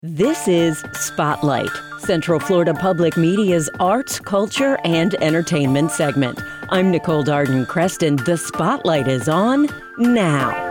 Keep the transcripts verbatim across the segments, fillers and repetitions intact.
This is Spotlight, Central Florida Public Media's arts, culture, and entertainment segment. I'm Nicole Darden-Creston. The spotlight is on now.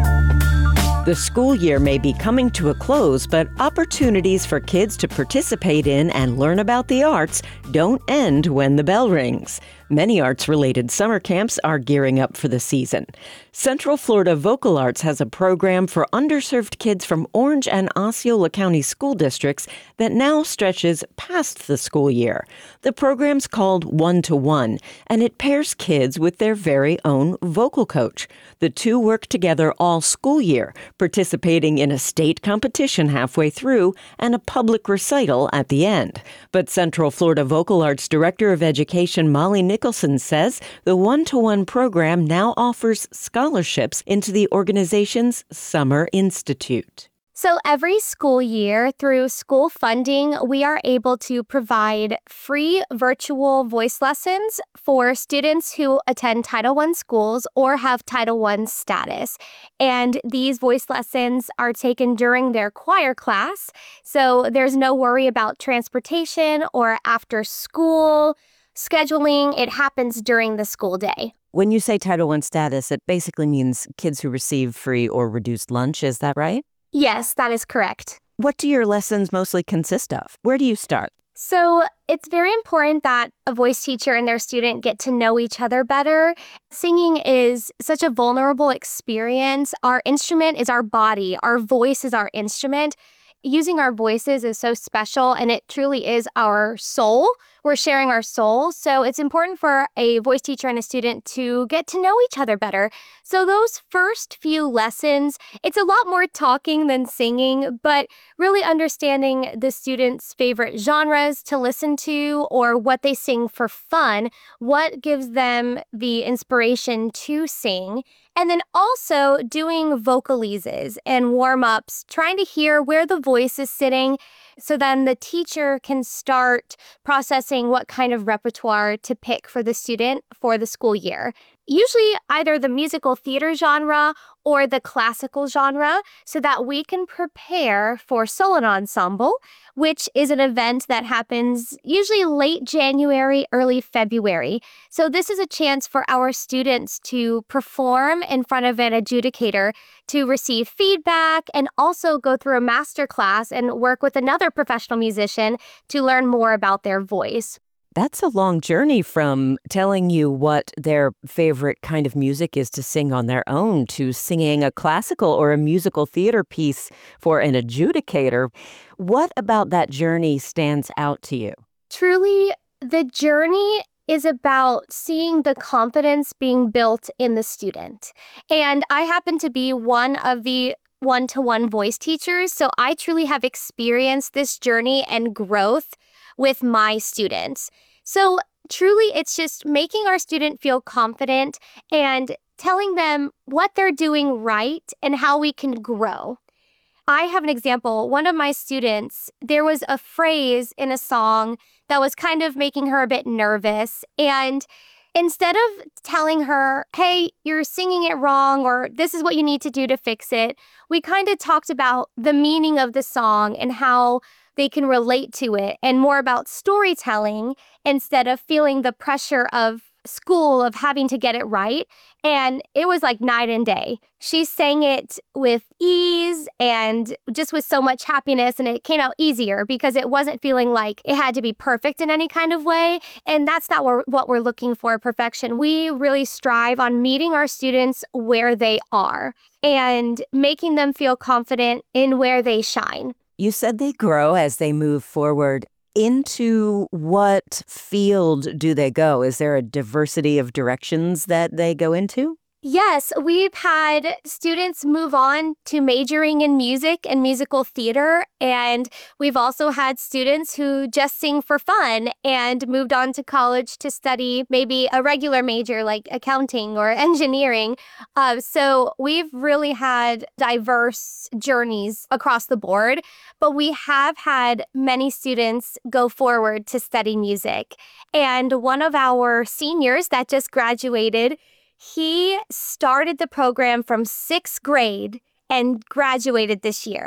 The school year may be coming to a close, but opportunities for kids to participate in and learn about the arts don't end when the bell rings. Many arts-related summer camps are gearing up for the season. Central Florida Vocal Arts has a program for underserved kids from Orange and Osceola County school districts that now stretches past the school year. The program's called One to One, and it pairs kids with their very own vocal coach. The two work together all school year, participating in a state competition halfway through and a public recital at the end. But Central Florida Vocal Arts Director of Education Molly Nicholson says the one-to-one program now offers scholarships into the organization's Summer Institute. So every school year, through school funding, we are able to provide free virtual voice lessons for students who attend Title one schools or have Title one status. And these voice lessons are taken during their choir class, so there's no worry about transportation or after school scheduling. It happens during the school day. When you say Title one status, it basically means kids who receive free or reduced lunch. Is that right? Yes, that is correct. What do your lessons mostly consist of? Where do you start? So it's very important that a voice teacher and their student get to know each other better. Singing is such a vulnerable experience. Our instrument is our body. Our voice is our instrument. Using our voices is so special, and it truly is our soul. We're sharing our soul. So it's important for a voice teacher and a student to get to know each other better. So those first few lessons, it's a lot more talking than singing, but really understanding the students' favorite genres to listen to or what they sing for fun, what gives them the inspiration to sing. And then also doing vocalises and warm-ups, trying to hear where the voice is sitting, so then the teacher can start processing what kind of repertoire to pick for the student for the school year. Usually either the musical theater genre or the classical genre, so that we can prepare for Solon Ensemble, which is an event that happens usually late January, early February. So this is a chance for our students to perform in front of an adjudicator, to receive feedback, and also go through a master class and work with another professional musician to learn more about their voice. That's a long journey from telling you what their favorite kind of music is to sing on their own to singing a classical or a musical theater piece for an adjudicator. What about that journey stands out to you? Truly, the journey is about seeing the confidence being built in the student. And I happen to be one of the one-to-one voice teachers, so I truly have experienced this journey and growth with my students. So truly, it's just making our student feel confident and telling them what they're doing right and how we can grow. I have an example. One of my students, there was a phrase in a song that was kind of making her a bit nervous. And instead of telling her, hey, you're singing it wrong, or this is what you need to do to fix it, we kind of talked about the meaning of the song and how they can relate to it, and more about storytelling instead of feeling the pressure of school of having to get it right. And it was like night and day. She sang it with ease and just with so much happiness, and it came out easier because it wasn't feeling like it had to be perfect in any kind of way. And that's not what we're looking for, perfection. We really strive on meeting our students where they are and making them feel confident in where they shine. You said they grow as they move forward. Into what field do they go? Is there a diversity of directions that they go into? Yes, we've had students move on to majoring in music and musical theater, and we've also had students who just sing for fun and moved on to college to study maybe a regular major like accounting or engineering. Uh, so we've really had diverse journeys across the board, but we have had many students go forward to study music. And one of our seniors that just graduated, he started the program from sixth grade and graduated this year.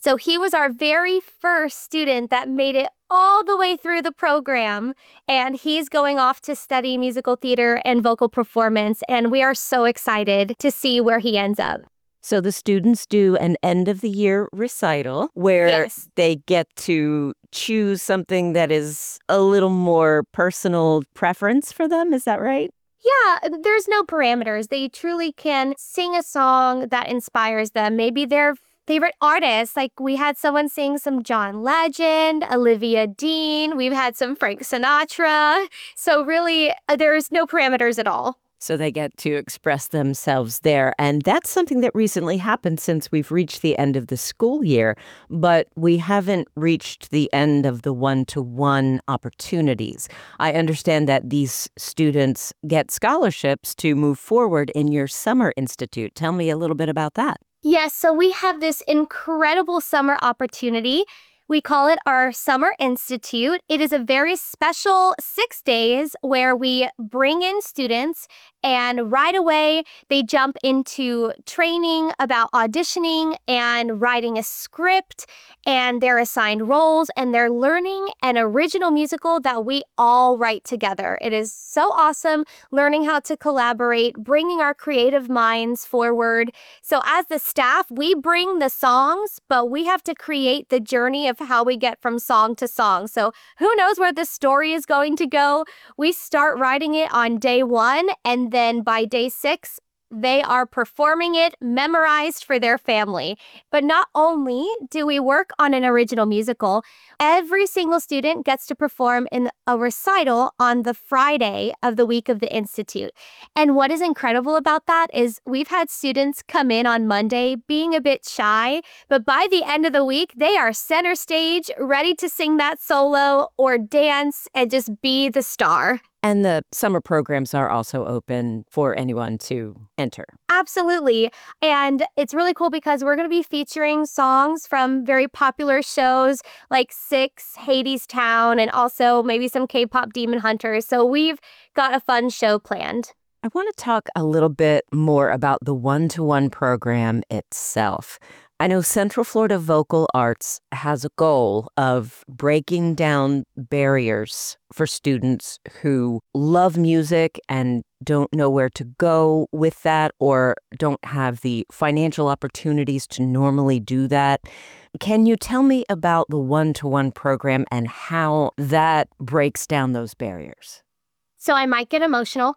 So he was our very first student that made it all the way through the program, and he's going off to study musical theater and vocal performance, and we are so excited to see where he ends up. So the students do an end of the year recital where Yes. they get to choose something that is a little more personal preference for them. Is that right? Yeah, there's no parameters. They truly can sing a song that inspires them. Maybe their favorite artists. Like we had someone sing some John Legend, Olivia Dean. We've had some Frank Sinatra. So really, uh, there's no parameters at all. So they get to express themselves there. And that's something that recently happened since we've reached the end of the school year, but we haven't reached the end of the one-to-one opportunities. I understand that these students get scholarships to move forward in your summer institute. Tell me a little bit about that. Yes, so we have this incredible summer opportunity. We call it our Summer Institute. It is a very special six days where we bring in students and right away they jump into training about auditioning and writing a script, and they're assigned roles and they're learning an original musical that we all write together. It is so awesome learning how to collaborate, bringing our creative minds forward. So as the staff, we bring the songs, but we have to create the journey of how we get from song to song. So who knows where this story is going to go? We start writing it on day one, and then by day six, they are performing it memorized for their family. But not only do we work on an original musical, every single student gets to perform in a recital on the Friday of the week of the Institute. And what is incredible about that is we've had students come in on Monday being a bit shy, but by the end of the week, they are center stage, ready to sing that solo or dance and just be the star. And the summer programs are also open for anyone to enter. Absolutely. And it's really cool because we're going to be featuring songs from very popular shows like Six, Hades Town, and also maybe some K-pop Demon Hunters. So we've got a fun show planned. I want to talk a little bit more about the one-to-one program itself. I know Central Florida Vocal Arts has a goal of breaking down barriers for students who love music and don't know where to go with that or don't have the financial opportunities to normally do that. Can you tell me about the one-to-one program and how that breaks down those barriers? So I might get emotional.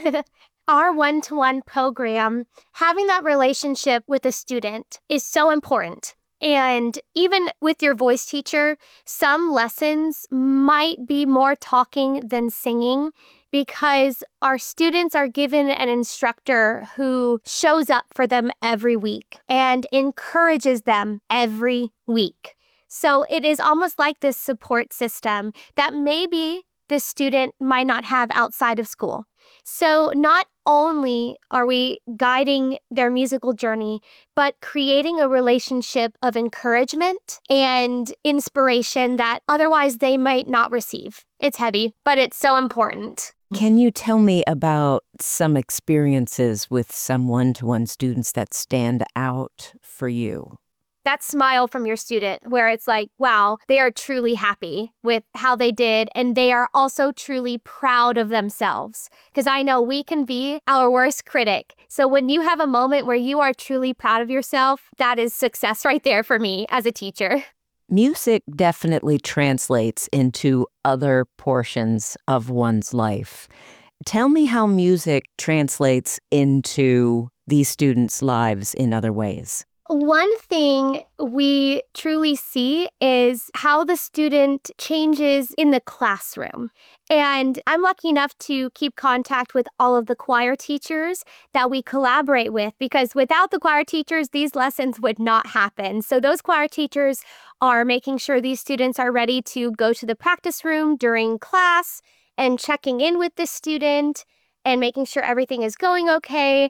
Our one-to-one program, having that relationship with a student is so important. And even with your voice teacher, some lessons might be more talking than singing because our students are given an instructor who shows up for them every week and encourages them every week. So it is almost like this support system that maybe the student might not have outside of school. So not only are we guiding their musical journey, but creating a relationship of encouragement and inspiration that otherwise they might not receive. It's heavy, but it's so important. Can you tell me about some experiences with some one-to-one students that stand out for you? That smile from your student where it's like, wow, they are truly happy with how they did. And they are also truly proud of themselves. Because I know we can be our worst critic. So when you have a moment where you are truly proud of yourself, that is success right there for me as a teacher. Music definitely translates into other portions of one's life. Tell me how music translates into these students' lives in other ways. One thing we truly see is how the student changes in the classroom. And I'm lucky enough to keep contact with all of the choir teachers that we collaborate with, because without the choir teachers, these lessons would not happen. So those choir teachers are making sure these students are ready to go to the practice room during class and checking in with the student and making sure everything is going okay.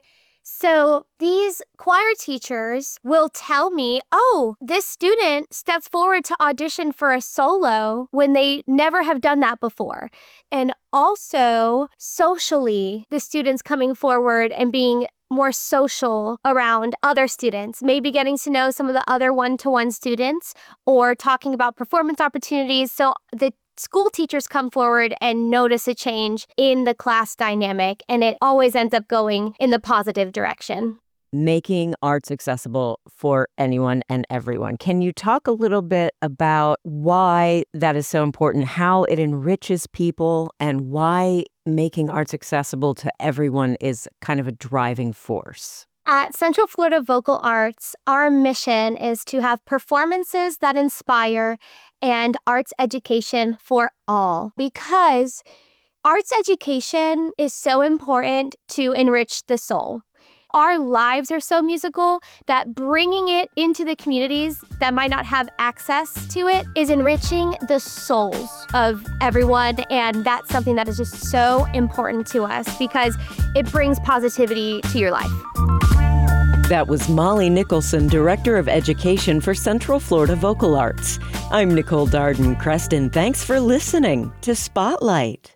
So these choir teachers will tell me, oh, this student steps forward to audition for a solo when they never have done that before. And also socially, the students coming forward and being more social around other students, maybe getting to know some of the other one-to-one students or talking about performance opportunities. So the school teachers come forward and notice a change in the class dynamic, and it always ends up going in the positive direction. Making arts accessible for anyone and everyone. Can you talk a little bit about why that is so important, how it enriches people, and why making arts accessible to everyone is kind of a driving force? At Central Florida Vocal Arts, our mission is to have performances that inspire and arts education for all, because arts education is so important to enrich the soul. Our lives are so musical that bringing it into the communities that might not have access to it is enriching the souls of everyone. And that's something that is just so important to us because it brings positivity to your life. That was Molly Nicholson, Director of Education for Central Florida Vocal Arts. I'm Nicole Darden Creston. Thanks for listening to Spotlight.